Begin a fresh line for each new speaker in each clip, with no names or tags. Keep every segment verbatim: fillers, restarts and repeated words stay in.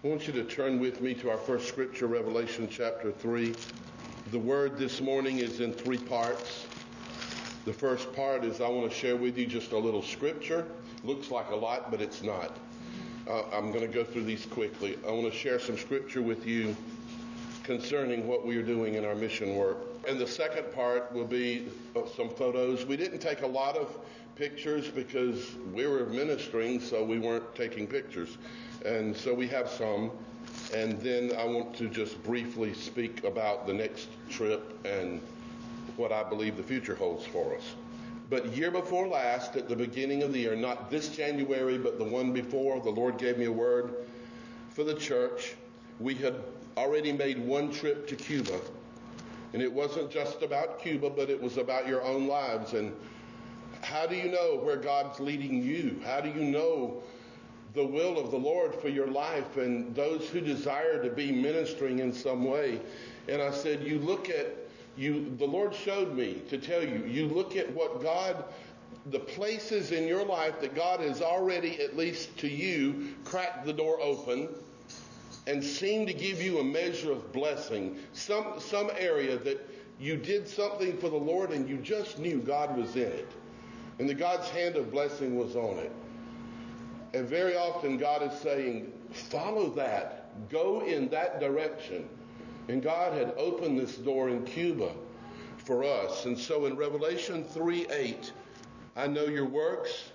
I want you to turn with me to our first scripture, Revelation chapter three. The word this morning is in three parts. The first part is I want to share with you just a little scripture. Looks like a lot, but it's not. Uh, I'm going to go through these quickly. I want to share some scripture with you concerning what we are doing in our mission work. And the second part will be some photos. We didn't take a lot of pictures because we were ministering, so we weren't taking pictures. And so we have some. And then I want to just briefly speak about the next trip and what I believe the future holds for us. But year before last, at the beginning of the year, not this January, but the one before, the Lord gave me a word for the church. We had already made one trip to Cuba. And it wasn't just about Cuba, but it was about your own lives. And how do you know where God's leading you? How do you know the will of the Lord for your life and those who desire to be ministering in some way? And I said, you look at, you. the Lord showed me to tell you, you look at what God, the places in your life that God has already, at least to you, cracked the door open and seemed to give you a measure of blessing. Some, some area that you did something for the Lord and you just knew God was in it. And the God's hand of blessing was on it. And very often God is saying, follow that. Go in that direction. And God had opened this door in Cuba for us. And so in Revelation three eight, I know your works.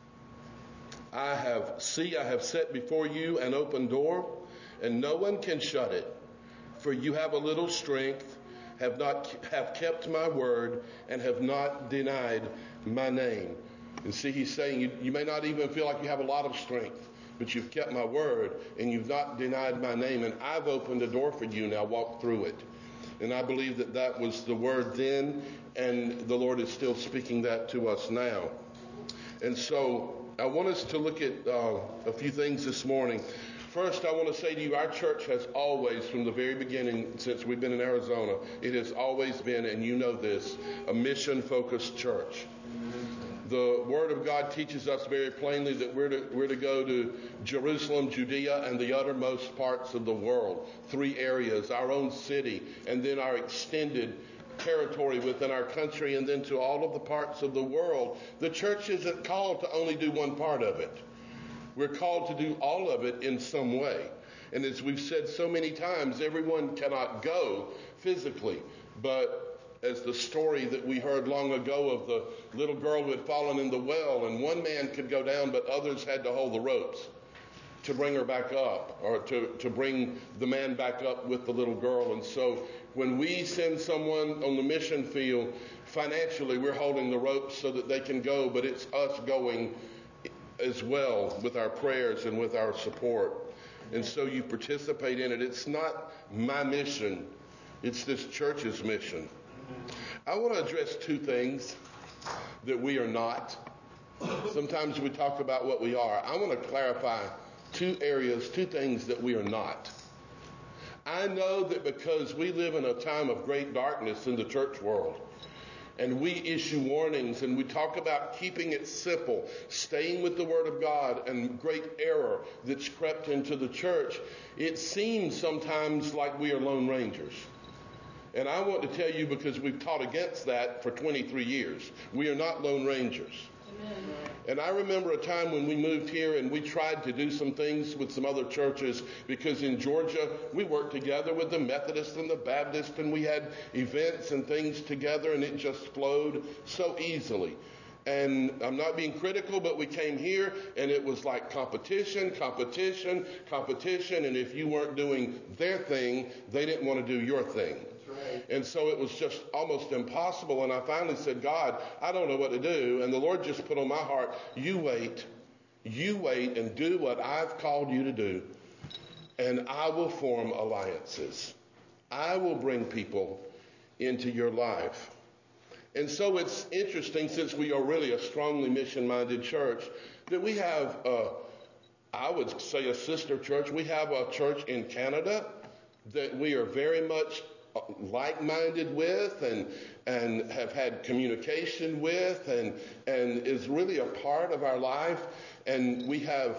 I have, see, I have set before you an open door, and no one can shut it. For you have a little strength, have not have kept my word, and have not denied my name. And see, he's saying you, you may not even feel like you have a lot of strength, but you've kept my word and you've not denied my name. And I've opened a door for you. Now walk through it. And I believe that that was the word then, and the Lord is still speaking that to us now. And so I want us to look at uh, a few things this morning. First, I want to say to you, our church has always, from the very beginning, since we've been in Arizona, it has always been, and you know this, a mission-focused church. The Word of God teaches us very plainly that we're to, we're to go to Jerusalem, Judea, and the uttermost parts of the world. Three areas, our own city, and then our extended territory within our country, and then to all of the parts of the world. The church isn't called to only do one part of it. We're called to do all of it in some way. And as we've said so many times, everyone cannot go physically, but as the story that we heard long ago of the little girl who had fallen in the well, and one man could go down, but others had to hold the ropes to bring her back up, or to, to bring the man back up with the little girl. And so when we send someone on the mission field, financially we're holding the ropes so that they can go, but it's us going as well with our prayers and with our support. And so you participate in it. It's not my mission, it's this church's mission. I want to address two things that we are not. Sometimes we talk about what we are. I want to clarify two areas, two things that we are not. I know that because we live in a time of great darkness in the church world, and we issue warnings and we talk about keeping it simple, staying with the Word of God, and great error that's crept into the church, it seems sometimes like we are lone rangers. And I want to tell you, because we've taught against that for twenty-three years, we are not lone rangers. Amen. And I remember a time when we moved here and we tried to do some things with some other churches, because in Georgia we worked together with the Methodist and the Baptist, and we had events and things together, and it just flowed so easily. And I'm not being critical, but we came here and it was like competition, competition, competition. And if you weren't doing their thing, they didn't want to do your thing. That's right. And so it was just almost impossible. And I finally said, God, I don't know what to do. And the Lord just put on my heart, you wait, you wait and do what I've called you to do. And I will form alliances. I will bring people into your life. And so it's interesting, since we are really a strongly mission-minded church, that we have, uh, I would say, a sister church. We have a church in Canada that we are very much like-minded with and and have had communication with and and is really a part of our life. And we have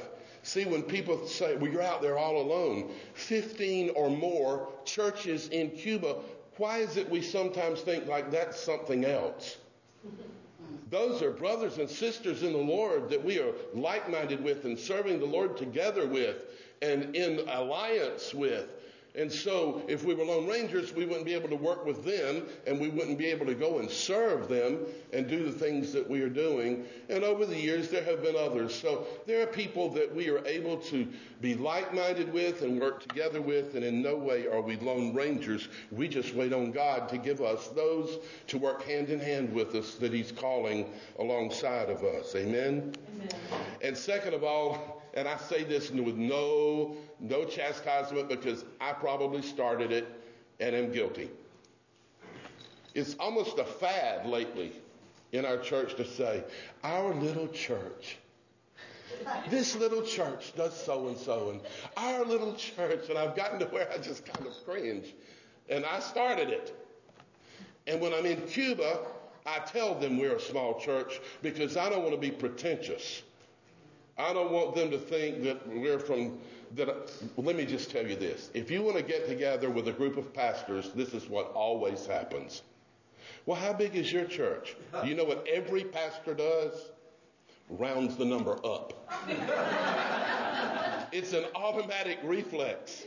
See, when people say, well, you're out there all alone, fifteen or more churches in Cuba, why is it we sometimes think like that's something else? Those are brothers and sisters in the Lord that we are like-minded with and serving the Lord together with and in alliance with. And so if we were Lone Rangers, we wouldn't be able to work with them, and we wouldn't be able to go and serve them and do the things that we are doing. And over the years, there have been others. So there are people that we are able to be like-minded with and work together with, and in no way are we Lone Rangers. We just wait on God to give us those to work hand in hand with us that he's calling alongside of us. Amen? Amen. And second of all, and I say this with no no chastisement because I probably started it and am guilty. It's almost a fad lately in our church to say, our little church. This little church does so and so, and our little church, and I've gotten to where I just kind of cringe. And I started it. And when I'm in Cuba, I tell them we're a small church because I don't want to be pretentious. I don't want them to think that we're from, that. Let me just tell you this. If you want to get together with a group of pastors, this is what always happens. Well, how big is your church? You know what every pastor does? Rounds the number up. It's an automatic reflex.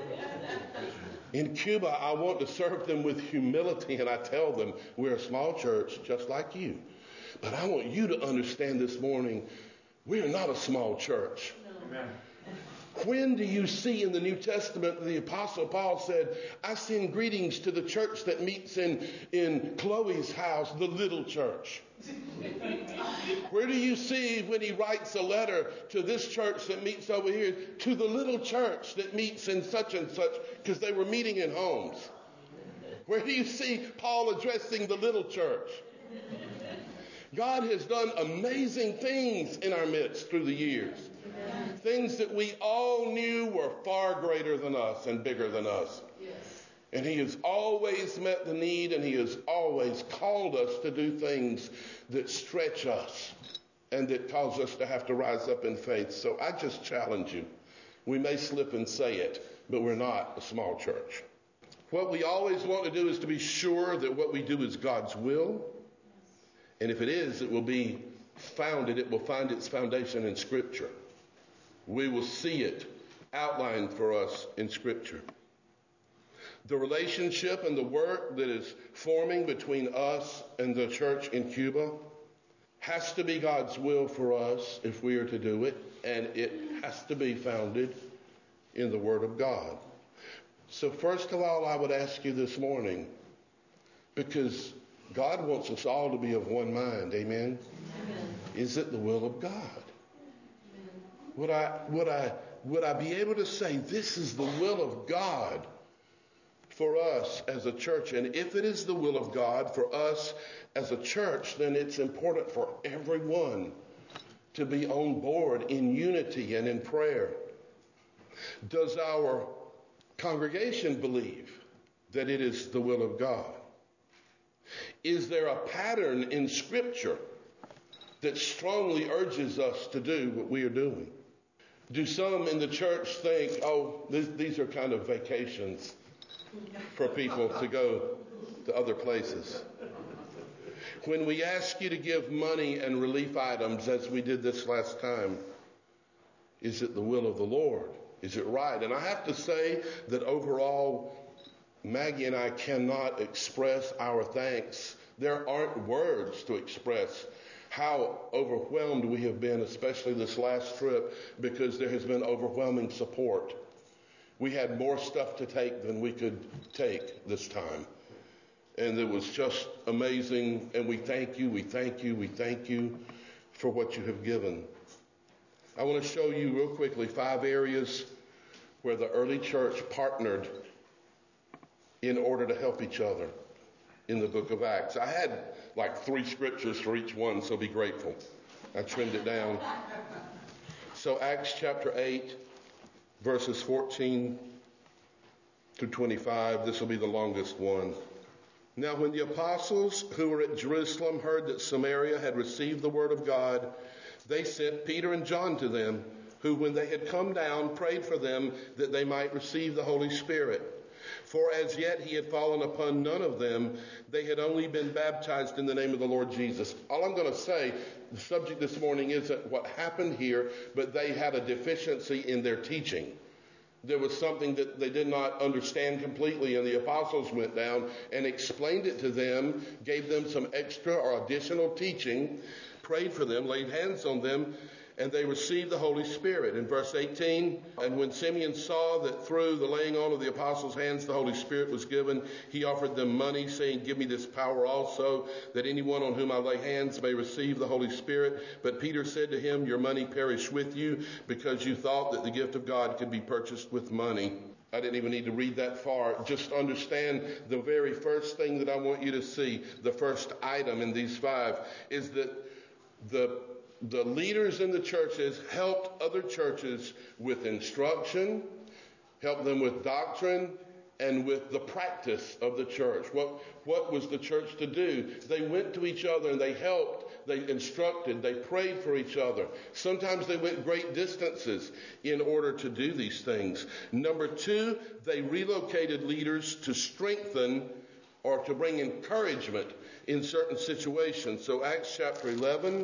In Cuba, I want to serve them with humility, and I tell them we're a small church just like you. But I want you to understand this morning, we are not a small church. Amen. When do you see in the New Testament the Apostle Paul said, I send greetings to the church that meets in, in Chloe's house, the little church? Where do you see when he writes a letter to this church that meets over here, to the little church that meets in such and such, because they were meeting in homes? Where do you see Paul addressing the little church? God has done amazing things in our midst through the years. Amen. Things that we all knew were far greater than us and bigger than us. Yes. And he has always met the need, and he has always called us to do things that stretch us and that cause us to have to rise up in faith. So I just challenge you. We may slip and say it, but we're not a small church. What we always want to do is to be sure that what we do is God's will. And if it is, it will be founded, it will find its foundation in Scripture. We will see it outlined for us in Scripture. The relationship and the work that is forming between us and the church in Cuba has to be God's will for us if we are to do it, and it has to be founded in the Word of God. So first of all, I would ask you this morning, because God wants us all to be of one mind. Amen? Amen. Is it the will of God? Amen. Would I, would I, would I be able to say this is the will of God for us as a church? And if it is the will of God for us as a church, then it's important for everyone to be on board in unity and in prayer. Does our congregation believe that it is the will of God? Is there a pattern in Scripture that strongly urges us to do what we are doing? Do some in the church think, oh, th- these are kind of vacations for people to go to other places? When we ask you to give money and relief items, as we did this last time, is it the will of the Lord? Is it right? And I have to say that overall, Maggie and I cannot express our thanks. There aren't words to express how overwhelmed we have been, especially this last trip, because there has been overwhelming support. We had more stuff to take than we could take this time. And it was just amazing. And we thank you, we thank you, we thank you for what you have given. I want to show you real quickly five areas where the early church partnered in order to help each other in the book of Acts. I had like three scriptures for each one, so be grateful. I trimmed it down. So Acts chapter eight, verses fourteen through twenty-five. This will be the longest one. Now when the apostles who were at Jerusalem heard that Samaria had received the word of God, they sent Peter and John to them, who when they had come down prayed for them that they might receive the Holy Spirit. For as yet he had fallen upon none of them. They had only been baptized in the name of the Lord Jesus. All I'm going to say, the subject this morning isn't what happened here, but they had a deficiency in their teaching. There was something that they did not understand completely, and the apostles went down and explained it to them, gave them some extra or additional teaching, prayed for them, laid hands on them, and they received the Holy Spirit. In verse eighteen, and when Simeon saw that through the laying on of the apostles' hands the Holy Spirit was given, he offered them money, saying, give me this power also, that anyone on whom I lay hands may receive the Holy Spirit. But Peter said to him, your money perish with you, because you thought that the gift of God could be purchased with money. I didn't even need to read that far. Just understand the very first thing that I want you to see, the first item in these five, is that the The leaders in the churches helped other churches with instruction, helped them with doctrine, and with the practice of the church. What, what was the church to do? They went to each other and they helped, they instructed, they prayed for each other. Sometimes they went great distances in order to do these things. Number two, they relocated leaders to strengthen or to bring encouragement in certain situations. So Acts chapter eleven,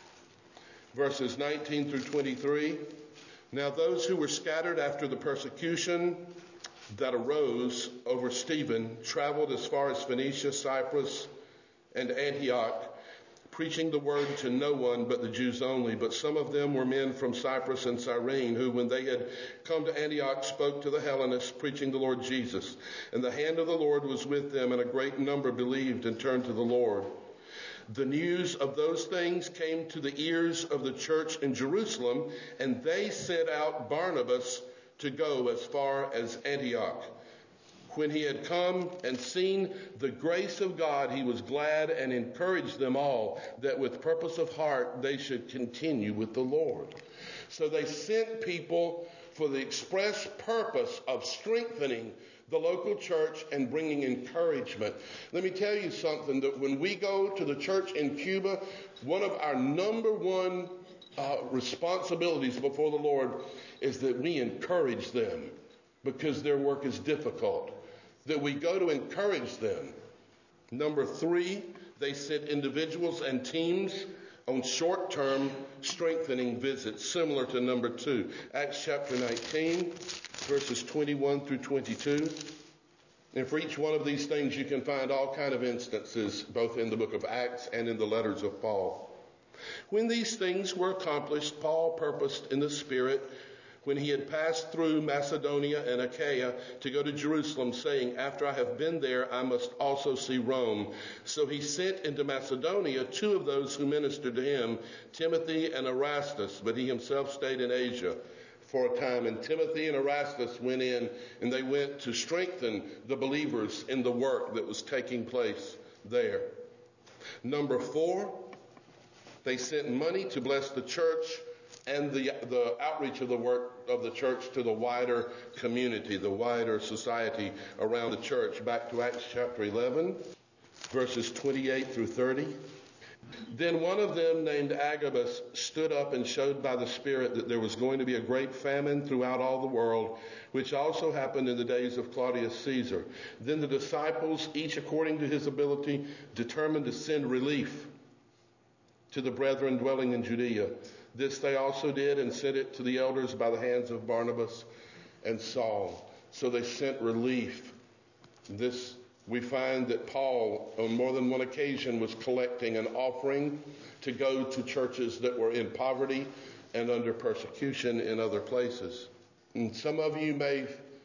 verses nineteen through twenty-three. Now those who were scattered after the persecution that arose over Stephen traveled as far as Phoenicia, Cyprus, and Antioch, preaching the word to no one but the Jews only. But some of them were men from Cyprus and Cyrene, who when they had come to Antioch spoke to the Hellenists, preaching the Lord Jesus. And the hand of the Lord was with them, and a great number believed and turned to the Lord. The news of those things came to the ears of the church in Jerusalem, and they sent out Barnabas to go as far as Antioch. When he had come and seen the grace of God, he was glad and encouraged them all that with purpose of heart they should continue with the Lord. So they sent people for the express purpose of strengthening the local church and bringing encouragement. Let me tell you something, that when we go to the church in Cuba, one of our number one uh, responsibilities before the Lord is that we encourage them, because their work is difficult, that we go to encourage them. Number three, they sent individuals and teams on short-term strengthening visits, similar to number two. Acts chapter nineteen, verses twenty-one through twenty-two. And for each one of these things, you can find all kind of instances, both in the book of Acts and in the letters of Paul. When these things were accomplished, Paul purposed in the Spirit, when he had passed through Macedonia and Achaia, to go to Jerusalem, saying, after I have been there, I must also see Rome. So he sent into Macedonia two of those who ministered to him, Timothy and Erastus, but he himself stayed in Asia for a time. And Timothy and Erastus went in, and they went to strengthen the believers in the work that was taking place there. Number four, they sent money to bless the church and the the outreach of the work of the church to the wider community, the wider society around the church. Back to Acts chapter eleven, verses twenty-eight through thirty. Then one of them, named Agabus, stood up and showed by the Spirit that there was going to be a great famine throughout all the world, which also happened in the days of Claudius Caesar. Then the disciples, each according to his ability, determined to send relief to the brethren dwelling in Judea. This they also did, and sent it to the elders by the hands of Barnabas and Saul. So they sent relief. This, we find that Paul, on more than one occasion, was collecting an offering to go to churches that were in poverty and under persecution in other places. And some of you may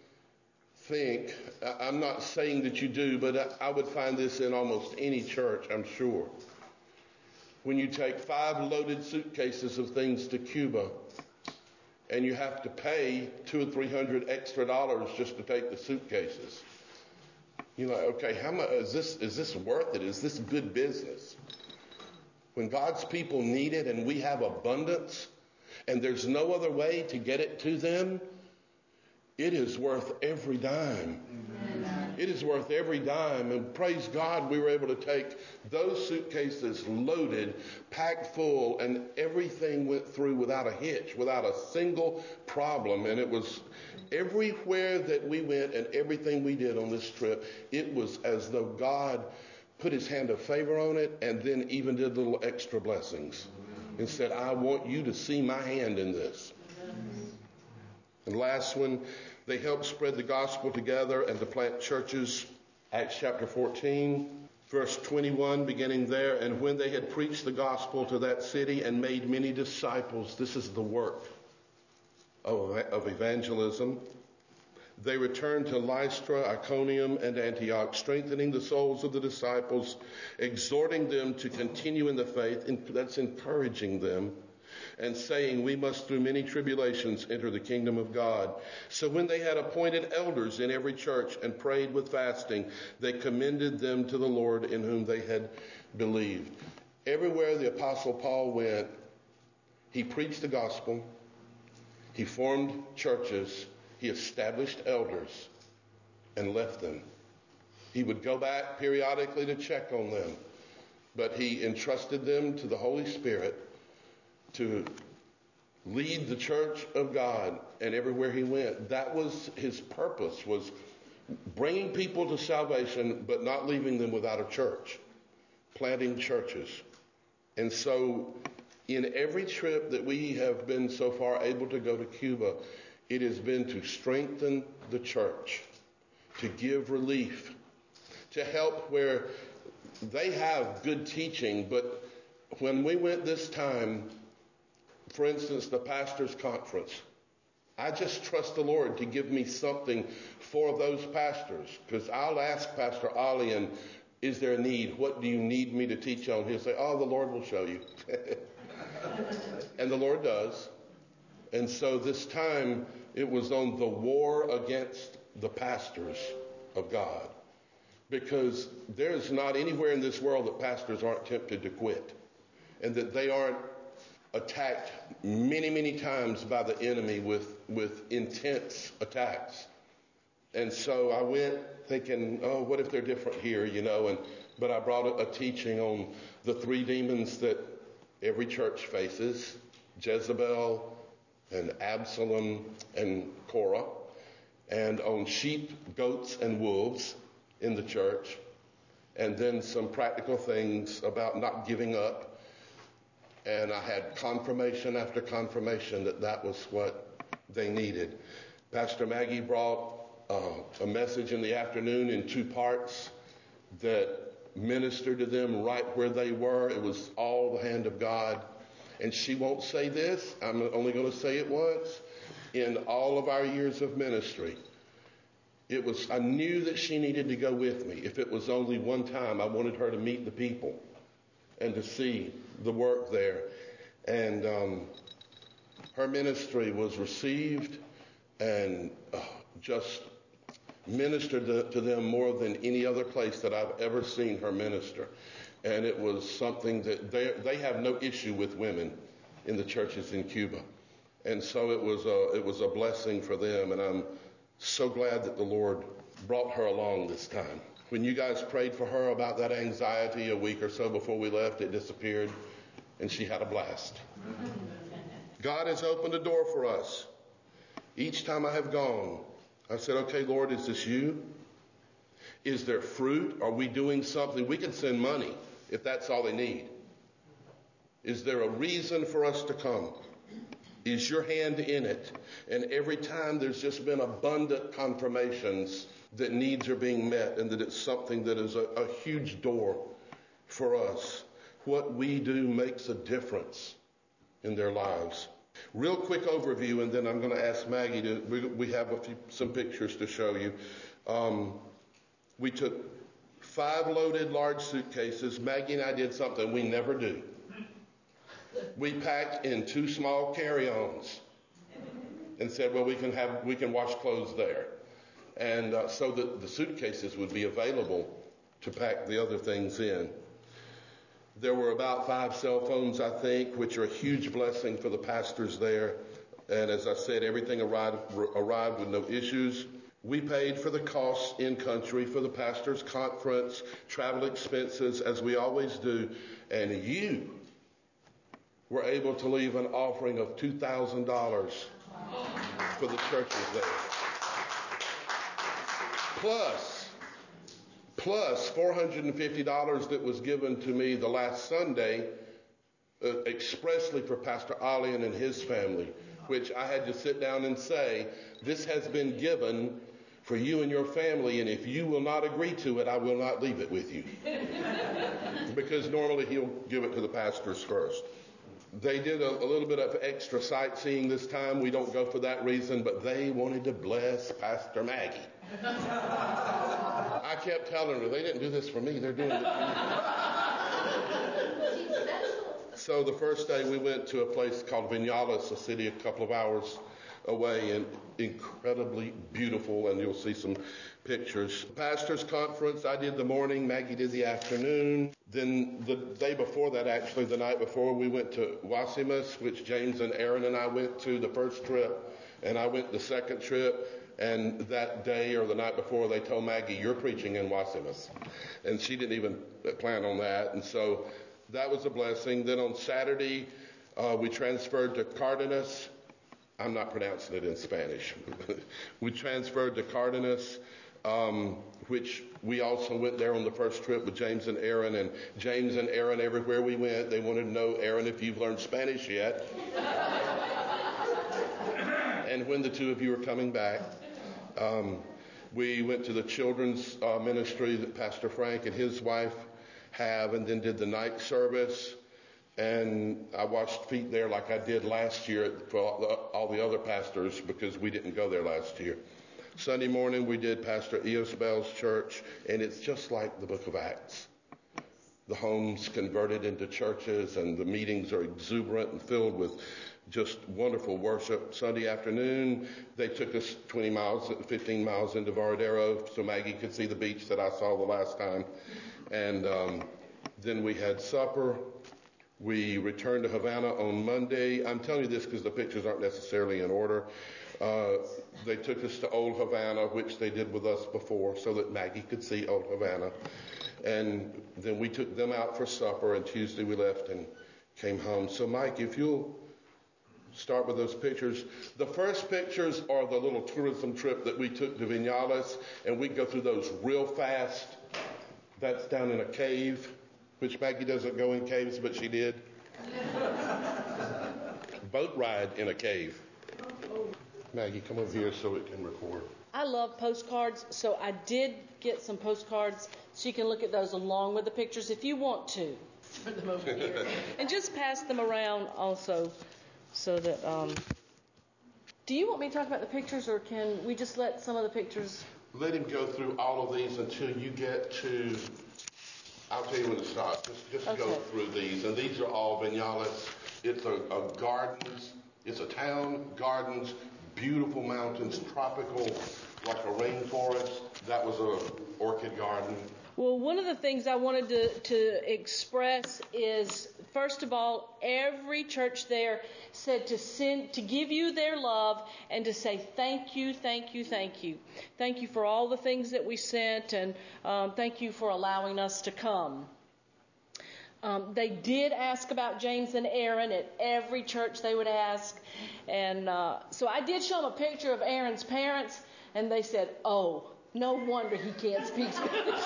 think, I'm not saying that you do, but I would find this in almost any church, I'm sure. When you take five loaded suitcases of things to Cuba, and you have to pay two or three hundred extra dollars just to take the suitcases, you're like, okay, how much is this? Is this worth it? Is this good business? When God's people need it and we have abundance, and there's no other way to get it to them, it is worth every dime. Amen. It is worth every dime. And praise God, we were able to take those suitcases loaded, packed full, and everything went through without a hitch, without a single problem. And it was everywhere that we went and everything we did on this trip, it was as though God put his hand of favor on it and then even did little extra blessings and said, I want you to see my hand in this. And last one, they helped spread the gospel together and to plant churches. Acts chapter fourteen, verse twenty-one, beginning there. And when they had preached the gospel to that city and made many disciples, this is the work of, of evangelism, they returned to Lystra, Iconium, and Antioch, strengthening the souls of the disciples, exhorting them to continue in the faith. That's encouraging them. And saying, we must through many tribulations enter the kingdom of God. So when they had appointed elders in every church and prayed with fasting, they commended them to the Lord in whom they had believed. Everywhere the Apostle Paul went, he preached the gospel, he formed churches, he established elders, and left them. He would go back periodically to check on them, but he entrusted them to the Holy Spirit to lead the church of God, and everywhere he went, that was his purpose, was bringing people to salvation, but not leaving them without a church, planting churches. And so in every trip that we have been so far able to go to Cuba, it has been to strengthen the church, to give relief, to help where they have good teaching, but when we went this time, for instance, the pastor's conference, I just trust the Lord to give me something for those pastors, because I'll ask Pastor Alian, is there a need? What do you need me to teach on? He'll say, oh, the Lord will show you. And the Lord does. And so this time it was on the war against the pastors of God, because there's not anywhere in this world that pastors aren't tempted to quit, and that they aren't attacked many, many times by the enemy with, with intense attacks. And so I went thinking, oh, what if they're different here, you know? And but I brought a, a teaching on the three demons that every church faces, Jezebel and Absalom and Korah, and on sheep, goats, and wolves in the church, and then some practical things about not giving up. And I had confirmation after confirmation that that was what they needed. Pastor Maggie brought uh, a message in the afternoon in two parts that ministered to them right where they were. It was all the hand of God. And she won't say this. I'm only going to say it once. In all of our years of ministry, it was, I knew that she needed to go with me. If it was only one time, I wanted her to meet the people and to see the work there. And um, her ministry was received and uh, just ministered to, to them more than any other place that I've ever seen her minister. And it was something that they they have no issue with women in the churches in Cuba. And so it was a, it was a blessing for them, and I'm so glad that the Lord brought her along this time. When you guys prayed for her about that anxiety a week or so before we left, it disappeared, and she had a blast. God has opened a door for us. Each time I have gone, I said, okay, Lord, is this you? Is there fruit? Are we doing something? We can send money if that's all they need. Is there a reason for us to come? Is your hand in it? And every time there's just been abundant confirmations that needs are being met and that it's something that is a, a huge door for us. What we do makes a difference in their lives. Real quick overview, and then I'm going to ask Maggie to, we, we have a few, some pictures to show you. Um, we took five loaded large suitcases. Maggie and I did something we never do. We packed in two small carry-ons and said, well, we can have, we can wash clothes there. And uh, so that the suitcases would be available to pack the other things in. There were about five cell phones, I think, which are a huge blessing for the pastors there. And as I said, everything arrived, arrived with no issues. We paid for the costs in country, for the pastor's conference, travel expenses, as we always do. And you were able to leave an offering of two thousand dollars for the churches there. Plus, plus four hundred fifty dollars that was given to me the last Sunday uh, expressly for Pastor Alian and his family, which I had to sit down and say, this has been given for you and your family, and if you will not agree to it, I will not leave it with you. Because normally he'll give it to the pastors first. They did a, a little bit of extra sightseeing this time. We don't go for that reason, but they wanted to bless Pastor Maggie. I kept telling her, they didn't do this for me, they're doing it for you. So the first day we went to a place called Vinales, a city a couple of hours away, and incredibly beautiful, and you'll see some pictures. Pastor's conference, I did the morning, Maggie did the afternoon. Then the day before that, actually the night before, we went to Wasimas, which James and Aaron and I went to the first trip, and I went the second trip. And that day or the night before, they told Maggie, you're preaching in Wasimas. And she didn't even plan on that. And so that was a blessing. Then on Saturday, uh, we transferred to Cardenas. I'm not pronouncing it in Spanish. We transferred to Cardenas, um, which we also went there on the first trip with James and Aaron. And James and Aaron, everywhere we went, they wanted to know, Aaron, if you've learned Spanish yet. And when the two of you are coming back. Um, we went to the children's uh, ministry that Pastor Frank and his wife have, and then did the night service. And I washed feet there like I did last year for all the, all the other pastors, because we didn't go there last year. Sunday morning we did Pastor Eosbel's church, and it's just like the book of Acts. The homes converted into churches, and the meetings are exuberant and filled with just wonderful worship. Sunday afternoon, they took us twenty miles, fifteen miles into Varadero so Maggie could see the beach that I saw the last time. And um, then we had supper. We returned to Havana on Monday. I'm telling you this because the pictures aren't necessarily in order. Uh, they took us to Old Havana, which they did with us before, so that Maggie could see Old Havana. And then we took them out for supper, and Tuesday we left and came home. So Mike, if you'll start with those pictures. The first pictures are the little tourism trip that we took to Vinales, and we go through those real fast. That's down in a cave, which Maggie doesn't go in caves, but she did. Boat ride in a cave. Maggie, come over here so it can record.
I love postcards, so I did get some postcards so you can look at those along with the pictures if you want to. Turn them over here. And just pass them around also. So that, um, do you want me to talk about the pictures, or can we just let some of the pictures?
Let him go through all of these until you get to, I'll tell you when to stop. Just, just okay. Go through these. And these are all Vinales. It's a, a gardens, it's a town, gardens, beautiful mountains, tropical, like a rainforest. That was a orchid garden.
Well, one of the things I wanted to, to express is, first of all, every church there said to send, to give you their love and to say thank you, thank you, thank you. Thank you for all the things that we sent, and um, thank you for allowing us to come. Um, they did ask about James and Aaron at every church they would ask. And uh, so I did show them a picture of Aaron's parents, and they said, oh, no wonder he can't speak Spanish.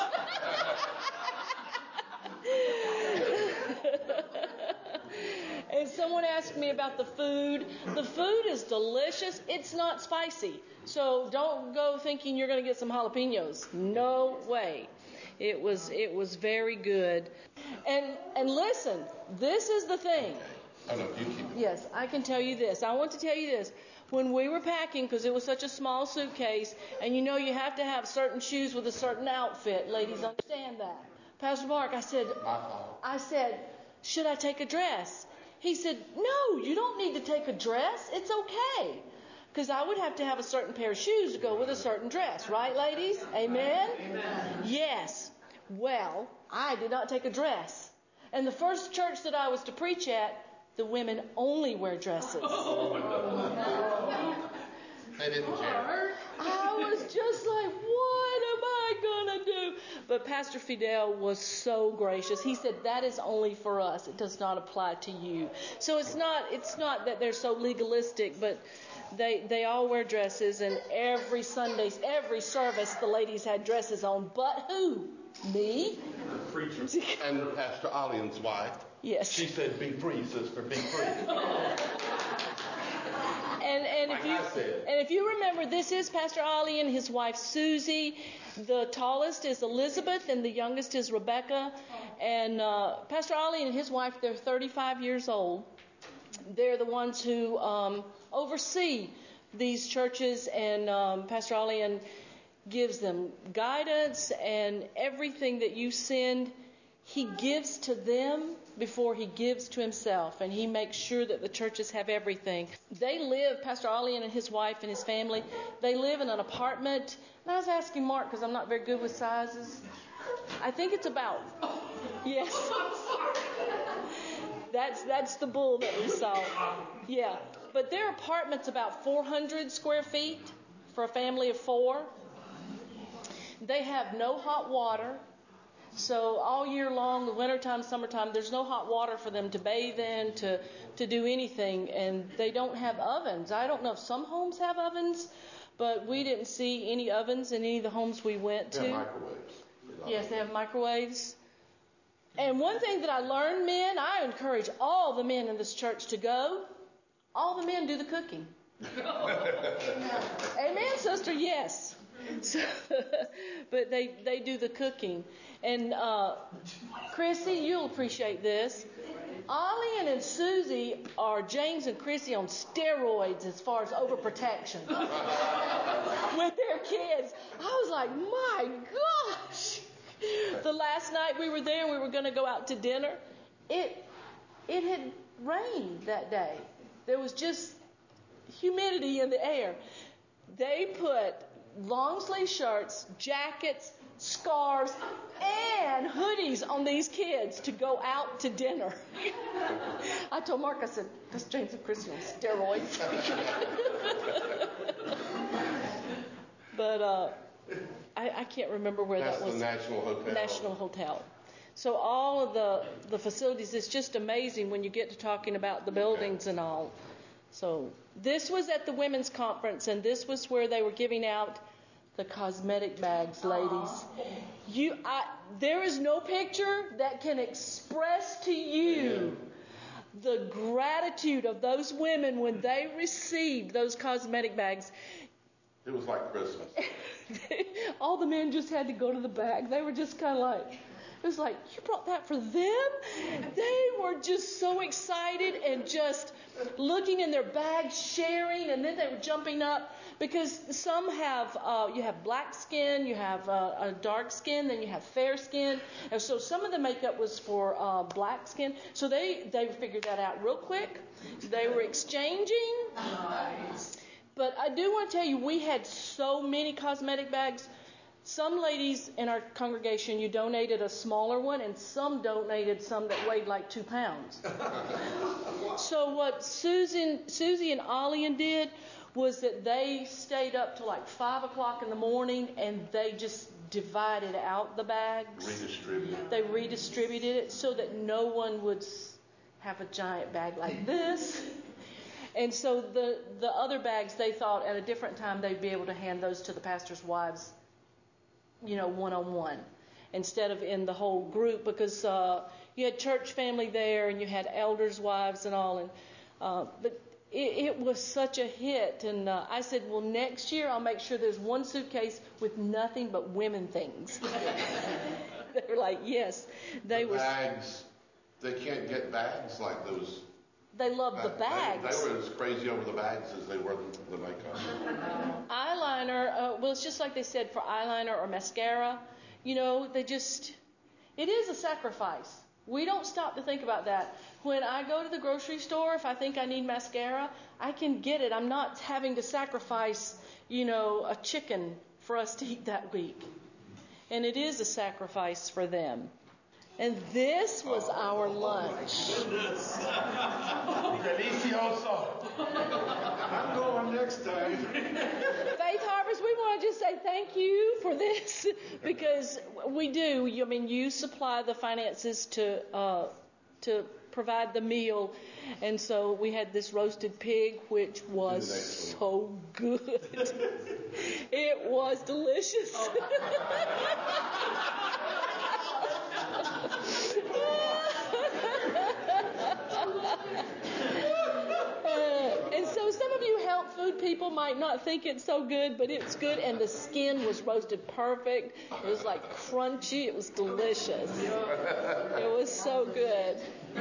And someone asked me about the food. The food is delicious. It's not spicy. So don't go thinking you're going to get some jalapenos. No way. It was it was very good. And and listen, this is the thing.
I know, you keep it.
Yes, I can tell you this. I want to tell you this. When we were packing, because it was such a small suitcase, and you know you have to have certain shoes with a certain outfit. Ladies understand that. Pastor Mark, I said, I said, should I take a dress? He said, no, you don't need to take a dress. It's okay. Because I would have to have a certain pair of shoes to go with a certain dress. Right, ladies? Amen? Amen. Yes. Well, I did not take a dress. And the first church that I was to preach at, the women only wear dresses.
They didn't care.
I was just but Pastor Fidel was so gracious. He said, that is only for us. It does not apply to you. So it's not it's not that they're so legalistic, but they they all wear dresses, and every Sunday, every service, the ladies had dresses on. But who? Me?
The preacher. And Pastor Alian's wife.
Yes.
She said, be free, sister, be free.
And, and, if you, and if you remember, this is Pastor Ali and his wife Susie. The tallest is Elizabeth and the youngest is Rebecca. And uh, Pastor Ali and his wife, they're thirty-five years old. They're the ones who um, oversee these churches, and um, Pastor Ali and gives them guidance, and everything that you send, he gives to them before he gives to himself, and he makes sure that the churches have everything. They live, Pastor Alian and his wife and his family, they live in an apartment. And I was asking Mark, because I'm not very good with sizes. I think it's about, yes. That's that's the bull that we saw. Yeah. But their apartment's about four hundred square feet for a family of four. They have no hot water. So all year long, the wintertime, summertime, there's no hot water for them to bathe in, to, to do anything. And they don't have ovens. I don't know if some homes have ovens, but we didn't see any ovens in any of the homes we went to.
They have microwaves.
Yes, they have microwaves. And one thing that I learned, men, I encourage all the men in this church to go. All the men do the cooking. Amen, sister? Yes. So, but they, they do the cooking. And uh, Chrissy, you'll appreciate this. Ollie and Susie are James and Chrissy on steroids as far as overprotection with their kids. I was like, my gosh. The last night we were there and we were going to go out to dinner, it it had rained that day. There was just humidity in the air. They put long sleeve shirts, jackets, scarves, and hoodies on these kids to go out to dinner. I told Mark, I said, that's James and Chrissy on steroids. But uh, I, I can't remember where
that's
that was.
That's the National Hotel.
National Hotel. So all of the, the facilities, it's just amazing when you get to talking about the buildings okay. and all. So this was at the women's conference, and this was where they were giving out the cosmetic bags, ladies. You, I, there is no picture that can express to you the gratitude of those women when they received those cosmetic bags.
It was like Christmas.
All the men just had to go to the bag. They were just kind of like, it was like, you brought that for them? They were just so excited and just looking in their bags, sharing, and then they were jumping up. Because some have, uh, you have black skin, you have uh, a dark skin, then you have fair skin. And so some of the makeup was for uh, black skin. So they, they figured that out real quick. They were exchanging. Nice. But I do want to tell you, we had so many cosmetic bags. Some ladies in our congregation, you donated a smaller one, and some donated some that weighed like two pounds. So what Susan, Susie and Ollie did was that they stayed up till like five o'clock in the morning, and they just divided out the bags.
Redistributed.
They redistributed it so that no one would have a giant bag like this. And so the, the other bags, they thought at a different time they'd be able to hand those to the pastor's wives, you know, one-on-one, instead of in the whole group, because uh, you had church family there and you had elders' wives and all. And uh, but it, it was such a hit. And uh, I said, well, next year I'll make sure there's one suitcase with nothing but women things. They were like, yes. They
the
was,
bags, they can't get bags like those.
They love the bags.
They, they were as crazy over the bags as they were the, the makeup.
Eyeliner, uh, well, it's just like they said for eyeliner or mascara. You know, they just, it is a sacrifice. We don't stop to think about that. When I go to the grocery store, if I think I need mascara, I can get it. I'm not having to sacrifice, you know, a chicken for us to eat that week. And it is a sacrifice for them. And this was our lunch.
Delicioso. I'm going next time.
Faith Harvest course, we want to just say thank you for this because we do. I mean, you supply the finances to uh, to provide the meal, and so we had this roasted pig, which was so good. It was delicious. Uh, and so some of you health food people might not think it's so good, but it's good. And the skin was roasted perfect. It was like crunchy. It was delicious. It was so good.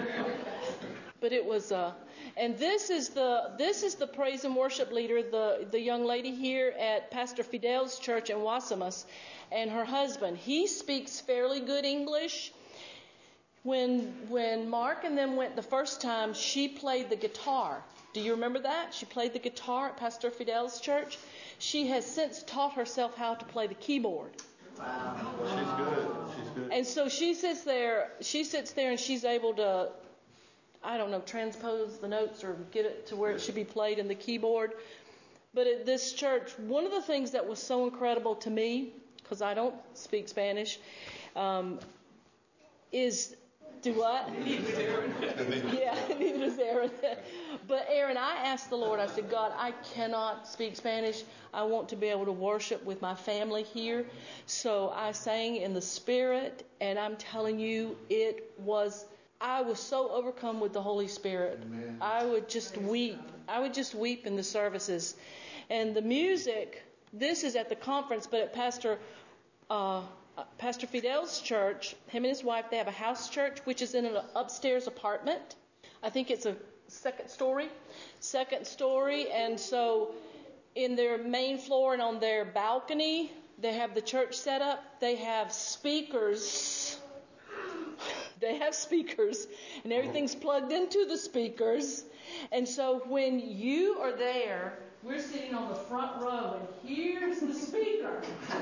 But it was, uh, and this is the this is the praise and worship leader, the the young lady here at Pastor Fidel's church in Wassimus, and her husband. He speaks fairly good English. When when Mark and them went the first time, she played the guitar. Do you remember that? She played the guitar at Pastor Fidel's church. She has since taught herself how to play the keyboard.
Wow. Well, she's good. She's good.
And so she sits there, she sits there and she's able to, I don't know, transpose the notes or get it to where it should be played in the keyboard. But at this church, one of the things that was so incredible to me, because I don't speak Spanish, um, is... Do what? Yeah, neither does Aaron. But Aaron, I asked the Lord, I said, God, I cannot speak Spanish. I want to be able to worship with my family here. So I sang in the Spirit, and I'm telling you, it was, I was so overcome with the Holy Spirit. Amen. I would just weep. I would just weep in the services. And the music, this is at the conference, but at Pastor... Uh, Uh, Pastor Fidel's church, him and his wife, they have a house church, which is in an upstairs apartment. I think it's a second story, second story. And so in their main floor and on their balcony, they have the church set up. They have speakers. They have speakers, and everything's plugged into the speakers. And so when you are there, we're sitting on the front row, and here's the speaker.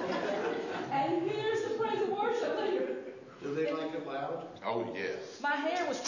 And here's the praise and worship leader.
Do they like it loud?
Oh, yes.
My hair was...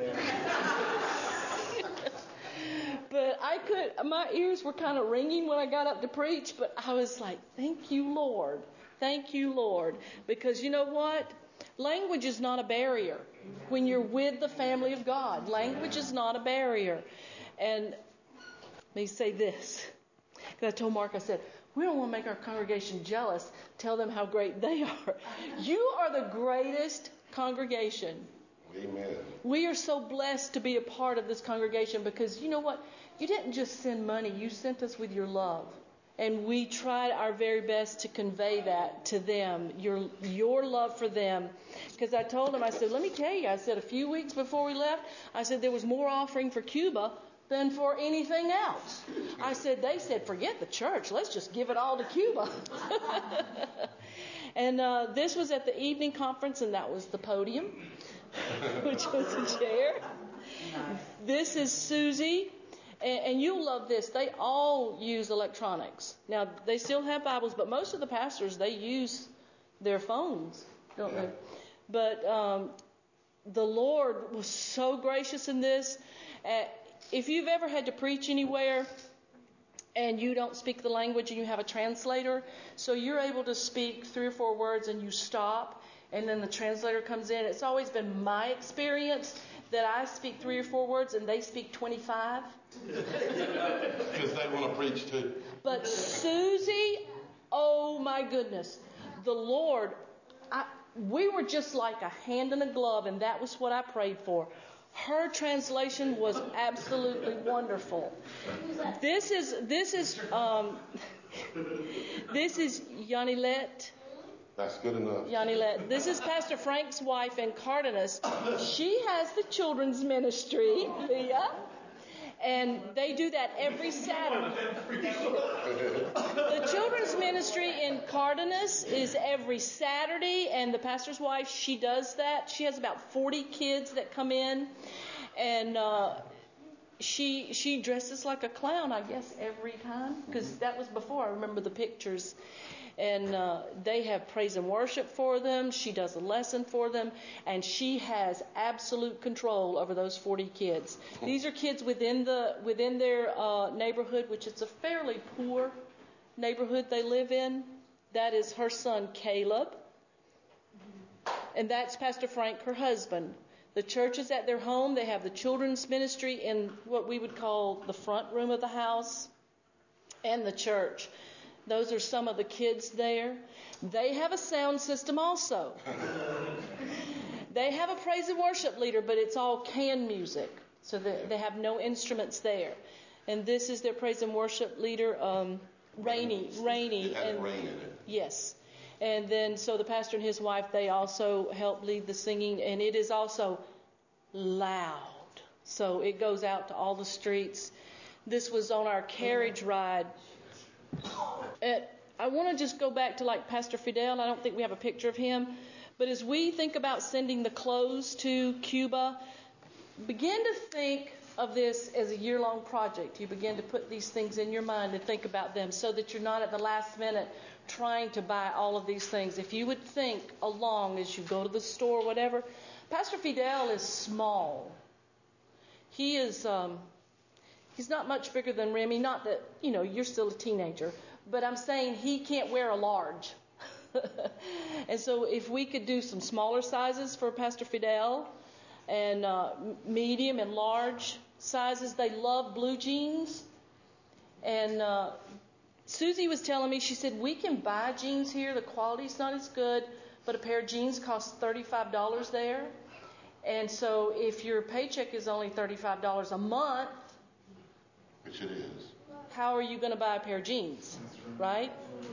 But I could... My ears were kind of ringing when I got up to preach, but I was like, thank you, Lord. Thank you, Lord. Because you know what? Language is not a barrier. When you're with the family of God, language is not a barrier. And... Let me say this. Because I told Mark, I said, we don't want to make our congregation jealous. Tell them how great they are. You are the greatest congregation.
Amen.
We are so blessed to be a part of this congregation because you know what? You didn't just send money. You sent us with your love. And we tried our very best to convey that to them, your your love for them. Because I told them, I said, let me tell you, I said a few weeks before we left, I said there was more offering for Cuba than for anything else. I said, they said, forget the church. Let's just give it all to Cuba. And uh, this was at the evening conference, and that was the podium, which was a chair. This is Susie. And, and you'll love this. They all use electronics. Now, they still have Bibles, but most of the pastors, they use their phones, don't yeah. they? But um, the Lord was so gracious in this. Uh, If you've ever had to preach anywhere and you don't speak the language and you have a translator, so you're able to speak three or four words and you stop and then the translator comes in. It's always been my experience that I speak three or four words and they speak twenty-five.
Because they want to preach too.
But Susie, oh my goodness, the Lord, I, we were just like a hand in a glove, and that was what I prayed for. Her translation was absolutely wonderful. This is this is um, this is Yanilet.
That's good enough.
Yanilet. This is Pastor Frank's wife in Cardenas. She has the children's ministry, Leah, and they do that every Saturday. The children's ministry in Cardenas is every Saturday, and the pastor's wife, she does that. She has about forty kids that come in, and uh, she she dresses like a clown, I guess, every time, because that was before. I remember the pictures. And uh, they have praise and worship for them. She does a lesson for them. And she has absolute control over those forty kids. These are kids within the within their uh, neighborhood, which is a fairly poor neighborhood they live in, that is her son Caleb. And that's Pastor Frank, her husband. The church is at their home. They have the children's ministry in what we would call the front room of the house and the church. Those are some of the kids there. They have a sound system also. They have a praise and worship leader, but it's all canned music. So they, they have no instruments there. And this is their praise and worship leader, um, Rainey. Rainey.
It has
and,
rain in it.
Yes. And then so the pastor and his wife, they also help lead the singing. And it is also loud. So it goes out to all the streets. This was on our carriage ride. And I want to just go back to like Pastor Fidel. I don't think we have a picture of him. But as we think about sending the clothes to Cuba, begin to think of this as a year-long project. You begin to put these things in your mind and think about them so that you're not at the last minute trying to buy all of these things. If you would think along as you go to the store or whatever. Pastor Fidel is small. He is, um, he's not much bigger than Remy. Not that, you know, you're still a teenager. But I'm saying he can't wear a large. And so if we could do some smaller sizes for Pastor Fidel and uh, medium and large sizes. They love blue jeans. And uh, Susie was telling me, she said, we can buy jeans here. The quality's not as good, but a pair of jeans costs thirty-five dollars there. And so if your paycheck is only thirty-five dollars a month,
Which it is.
How are you going to buy a pair of jeans, right?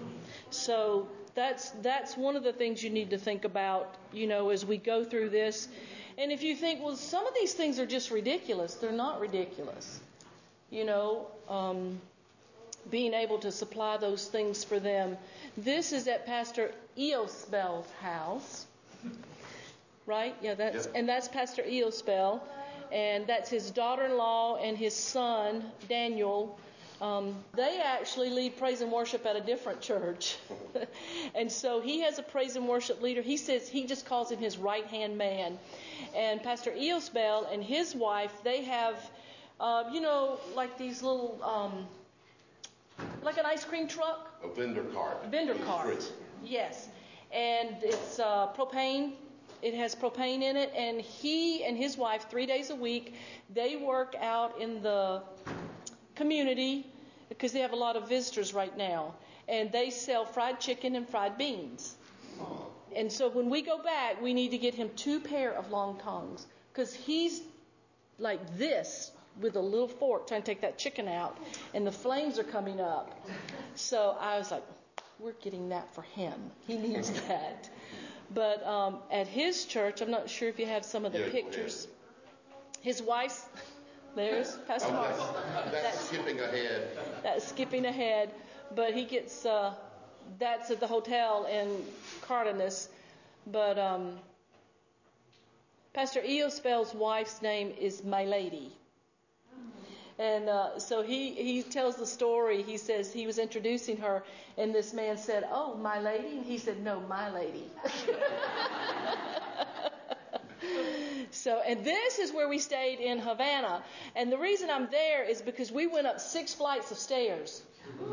So that's that's one of the things you need to think about, you know, as we go through this. And if you think, well, some of these things are just ridiculous, they're not ridiculous. You know, um, being able to supply those things for them. This is at Pastor Eospel's house, right? Yeah, that's
Yep.
and that's Pastor Eospel, and that's his daughter-in-law and his son Daniel. Um, they actually lead praise and worship at a different church. And so he has a praise and worship leader. He says he just calls him his right-hand man. And Pastor Eospel and his wife, they have, uh, you know, like these little, um, like an ice cream truck.
A vendor cart.
Vendor cart. Yes. And it's uh, propane. It has propane in it. And he and his wife, three days a week, they work out in the community because they have a lot of visitors right now, and they sell fried chicken and fried beans. And so when we go back, we need to get him two pair of long tongs because he's like this with a little fork trying to take that chicken out, and the flames are coming up. So I was like, we're getting that for him. He needs that. But um, at his church, I'm not sure if you have some of the
Yeah,
pictures. His wife's There's Pastor
Oh,
Mark.
that's, that's, that's skipping ahead.
That's skipping ahead. But he gets, uh, that's at the hotel in Cardenas. But um, Pastor Eospel's wife's name is My Lady. And uh, so he, he tells the story. He says he was introducing her, and this man said, oh, My Lady? And he said, no, My Lady. So, and this is where we stayed in Havana. And the reason I'm there is because we went up six flights of stairs.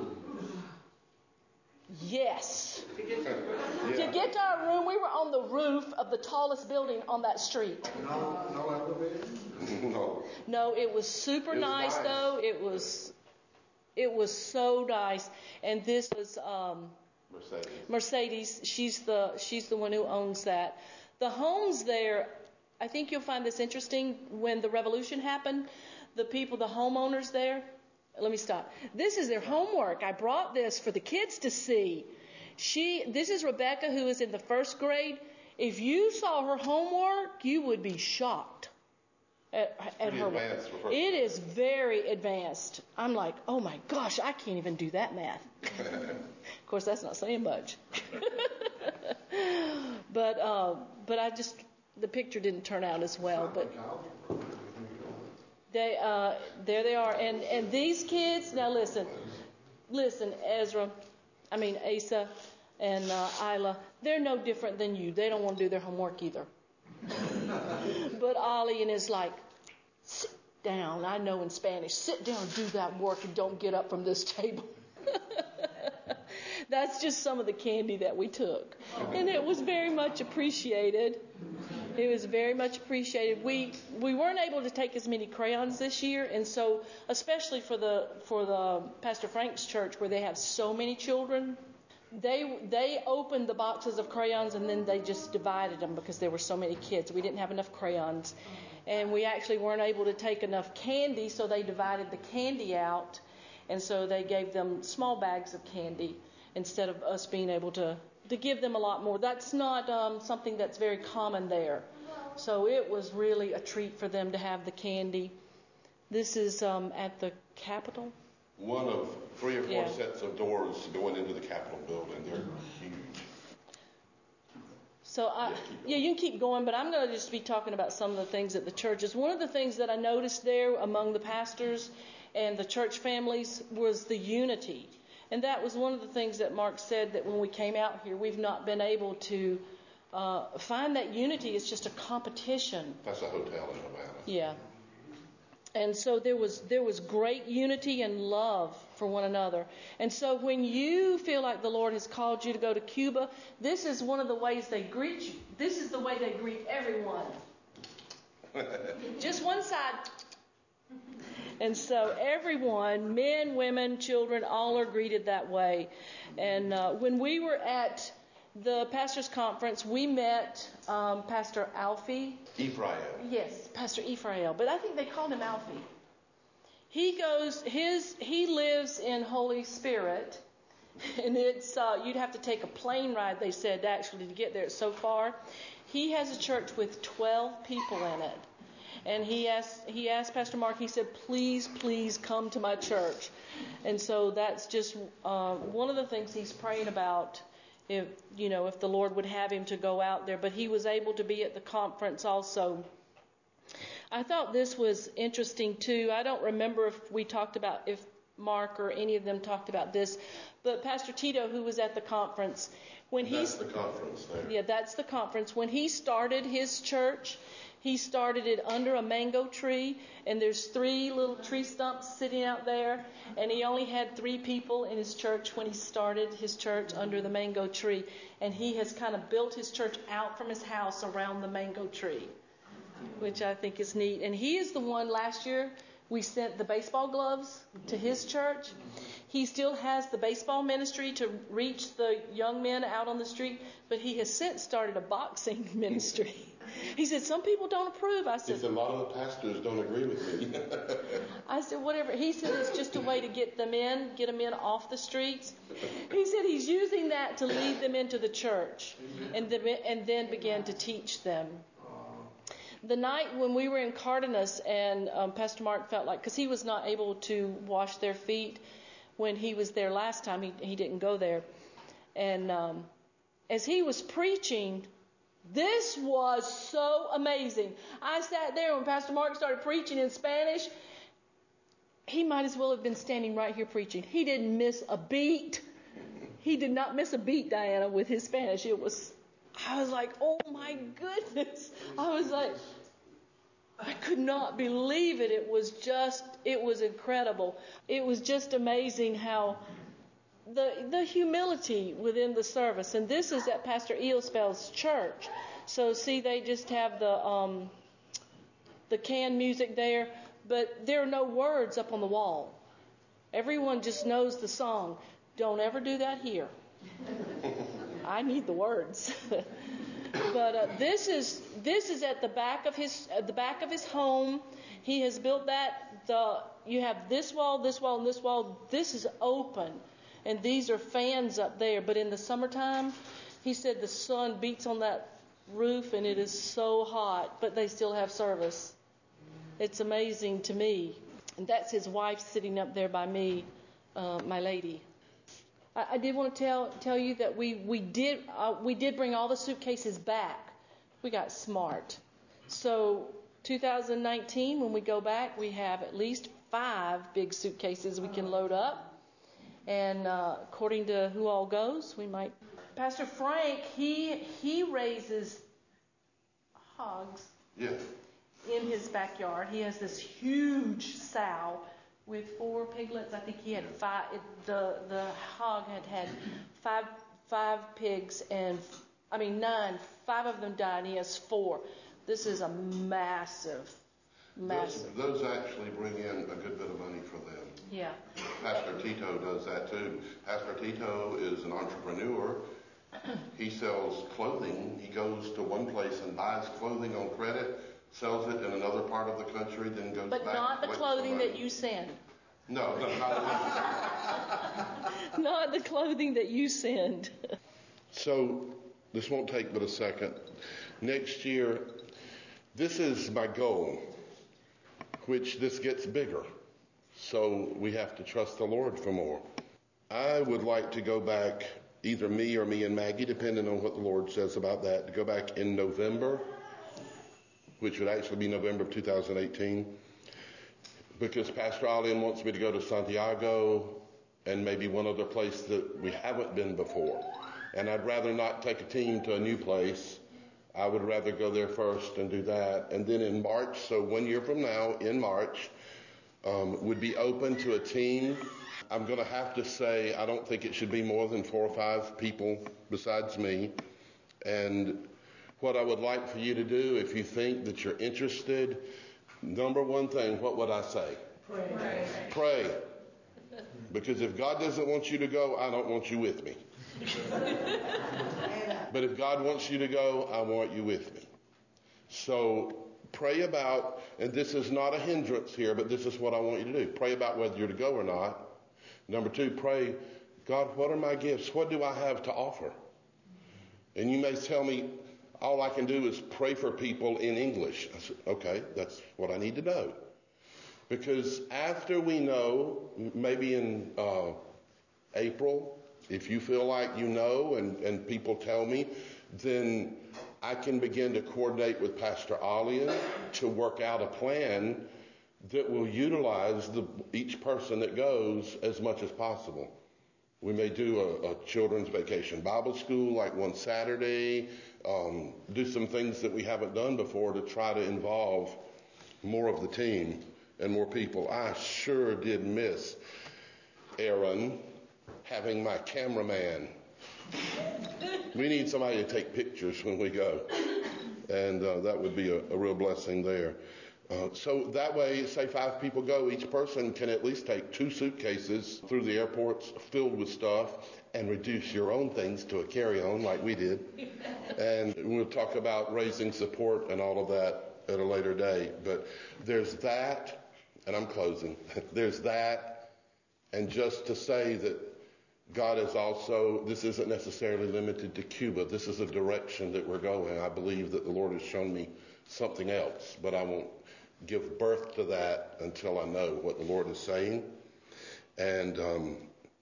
Yes.
Yeah.
To get to our room, we were on the roof of the tallest building on that street.
No, no elevator?
No.
No, it was super
It was
nice,
nice.
though. It was, it was so nice. And this was um,
Mercedes.
Mercedes. She's the she's the one who owns that. The homes there, I think you'll find this interesting. When the revolution happened, the people, the homeowners there, let me stop. This is their homework. I brought this for the kids to see. She, this is Rebecca, who is in the first grade. If you saw her homework, you would be shocked at, at her.
Advanced for first
It
grade.
is very advanced. I'm like, oh my gosh, I can't even do that math. Of course, that's not saying much. But uh, but I just, the picture didn't turn out as well. But they uh, there they are, and and these kids. Now listen, listen, Ezra, I mean Asa, and uh, Isla. They're no different than you. They don't want to do their homework either. But Ollie and is like, sit down. I know in Spanish, sit down, do that work, and don't get up from this table. That's just some of the candy that we took. And it was very much appreciated. It was very much appreciated. We we weren't able to take as many crayons this year, and so especially for the for the Pastor Frank's church where they have so many children, they they opened the boxes of crayons and then they just divided them because there were so many kids. We didn't have enough crayons, and we actually weren't able to take enough candy, so they divided the candy out, and so they gave them small bags of candy instead of us being able to. to give them a lot more. That's not um, something that's very common there. So it was really a treat for them to have the candy. This is um, at the Capitol.
One of three or four
Yeah.
sets of doors going into the Capitol building. They're huge.
So I, yeah, you can keep going, but I'm going to just be talking about some of the things at the churches. One of the things that I noticed there among the pastors and the church families was the unity. And that was one of the things that Mark said, that when we came out here, we've not been able to uh, find that unity. It's just a competition.
That's a hotel in Havana.
Yeah. And so there was there was great unity and love for one another. And so when you feel like the Lord has called you to go to Cuba, this is one of the ways they greet you. This is the way they greet everyone. Just one side. And so everyone, men, women, children, all are greeted that way. And uh, when we were at the pastors' conference, we met um, Pastor Alfie.
Ephraim.
Yes, Pastor Ephraim. But I think they called him Alfie. He goes, his, he lives in Holy Spirit. And it's, uh, you'd have to take a plane ride, they said, actually, to get there. It's so far. He has a church with twelve people in it. And he asked he asked Pastor Mark, he said, please, please come to my church. And so that's just uh, one of the things he's praying about, if you know, if the Lord would have him to go out there. But he was able to be at the conference also. I thought this was interesting too. I don't remember if we talked about, if Mark or any of them talked about this, but Pastor Tito, who was at the conference, when he
That's the conference there.
Yeah, that's the conference. When he started his church, he started it under a mango tree, and there's three little tree stumps sitting out there, and he only had three people in his church when he started his church under the mango tree, and he has kind of built his church out from his house around the mango tree, which I think is neat. And he is the one, last year we sent the baseball gloves to his church. He still has the baseball ministry to reach the young men out on the street, but he has since started a boxing ministry. He said, some people don't approve. I said,
If a lot of the pastors don't agree with me.
I said, whatever. He said it's just a way to get them in, get them in off the streets. He said he's using that to lead them into the church and, the, and then begin to teach them. The night when we were in Cardenas, and um, Pastor Mark felt like, because he was not able to wash their feet when he was there last time, he, he didn't go there. And um, as he was preaching, this was so amazing. I sat there when Pastor Mark started preaching in Spanish. He might as well have been standing right here preaching. He didn't miss a beat. He did not miss a beat, Diana, with his Spanish. It was, I was like, oh my goodness. I was like, I could not believe it. It was just, it was incredible. It was just amazing how the the humility within the service. And this is at Pastor Eosfeld's church. So see, they just have the um, the canned music there, but there are no words up on the wall. Everyone just knows the song. Don't ever do that here. I need the words. But uh, this is this is at the back of his at the back of his home. He has built that. The you have this wall, this wall, and this wall. This is open, and these are fans up there. But in the summertime, he said the sun beats on that roof, and it is so hot. But they still have service. It's amazing to me. And that's his wife sitting up there by me, uh, my lady. I did want to tell tell you that we we did uh, we did bring all the suitcases back. We got smart. So two thousand nineteen, when we go back, we have at least five big suitcases we can load up. And uh, according to who all goes, we might. Pastor Frank, he he raises hogs.
Yeah.
In his backyard. He has this huge sow with four piglets. I think he had five. It, the the hog had had five five pigs, and I mean nine. Five of them died. And he has four. This is a massive, massive.
Those, those actually bring in a good bit of money for them.
Yeah.
Pastor Tito does that too. Pastor Tito is an entrepreneur. He sells clothing. He goes to one place and buys clothing on credit, sells it in another part of the country, then goes
but
back.
But not the clothing
somebody.
that you send.
No, no, not
Not the clothing that you send.
So this won't take but a second. Next year, this is my goal, which this gets bigger. So we have to trust the Lord for more. I would like to go back, either me or me and Maggie, depending on what the Lord says about that, to go back in November, which would actually be November of two thousand eighteen, because Pastor Allen wants me to go to Santiago and maybe one other place that we haven't been before. And I'd rather not take a team to a new place. I would rather go there first and do that. And then in March, so one year from now, in March, um, would be open to a team. I'm going to have to say I don't think it should be more than four or five people besides me. And what I would like for you to do, if you think that you're interested, number one thing, what would I say?
Pray. Pray.
Pray. Because if God doesn't want you to go, I don't want you with me. But if God wants you to go, I want you with me. So pray about, and this is not a hindrance here, but this is what I want you to do. Pray about whether you're to go or not. Number two, pray, God, what are my gifts? What do I have to offer? And you may tell me, all I can do is pray for people in English. I said, okay, that's what I need to know. Because after we know, maybe in uh, April, if you feel like you know and, and people tell me, then I can begin to coordinate with Pastor Alian to work out a plan that will utilize the, each person that goes as much as possible. We may do a, a children's vacation Bible school like one Saturday, um, do some things that we haven't done before to try to involve more of the team and more people. I sure did miss Aaron having my cameraman. We need somebody to take pictures when we go. And uh, that would be a, a real blessing there. Uh, so that way, say five people go, each person can at least take two suitcases through the airports filled with stuff and reduce your own things to a carry-on like we did. And we'll talk about raising support and all of that at a later date. But there's that, and I'm closing. There's that, and just to say that God is also, this isn't necessarily limited to Cuba. This is a direction that we're going. I believe that the Lord has shown me something else, but I won't give birth to that until I know what the Lord is saying. And um,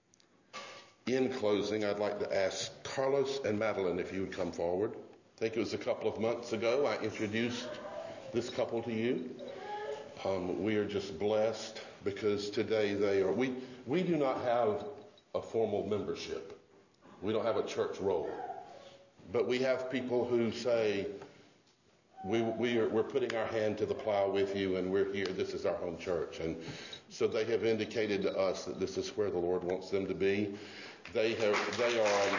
in closing, I'd like to ask Carlos and Madeline if you would come forward. I think it was a couple of months ago I introduced this couple to you. Um, we are just blessed because today they are, we, we do not have a formal membership. We don't have a church roll. But we have people who say, we, we are, we're putting our hand to the plow with you and we're here. This is our home church. And so they have indicated to us that this is where the Lord wants them to be. They have, they are,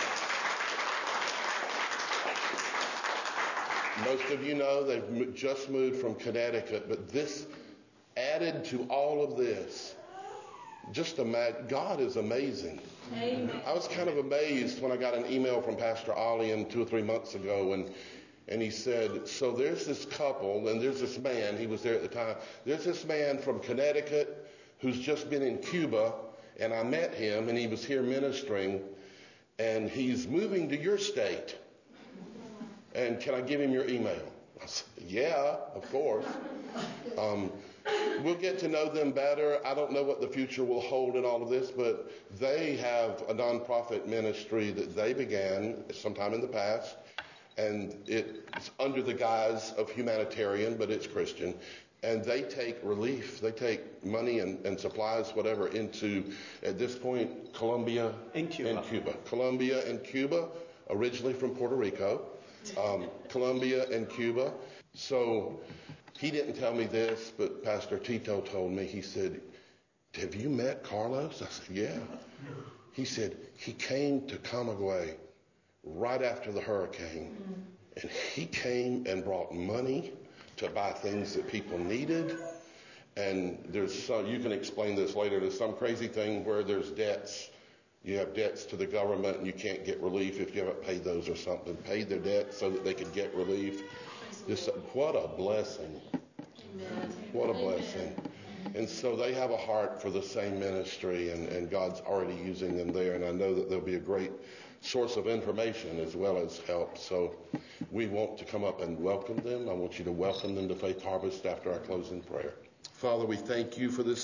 most of you know they've just moved from Connecticut, but this added to all of this. Just imagine, God is amazing. Amen. I was kind of amazed when I got an email from Pastor Alian two or three months ago, and and he said, so there's this couple, and there's this man, he was there at the time, there's this man from Connecticut who's just been in Cuba, and I met him, and he was here ministering, and he's moving to your state. And can I give him your email? I said, yeah, of course. Um, We'll get to know them better. I don't know what the future will hold in all of this, but they have a nonprofit ministry that they began sometime in the past, and it's under the guise of humanitarian, but it's Christian. And they take relief. They take money and, and supplies, whatever, into, at this point, Colombia
and Cuba.
and Cuba. Colombia and Cuba, originally from Puerto Rico. Um, Colombia and Cuba. So he didn't tell me this, but Pastor Tito told me. He said, have you met Carlos? I said, yeah. He said, he came to Camagüey right after the hurricane. And he came and brought money to buy things that people needed. And there's some, you can explain this later, there's some crazy thing where there's debts. You have debts to the government and you can't get relief if you haven't paid those or something. Paid their debts so that they could get relief. This, what a blessing.
Amen.
What a blessing. And so they have a heart for the same ministry, and, and God's already using them there. And I know that there'll be a great source of information as well as help. So we want to come up and welcome them. I want you to welcome them to Faith Harvest after our closing prayer. Father, we thank you for this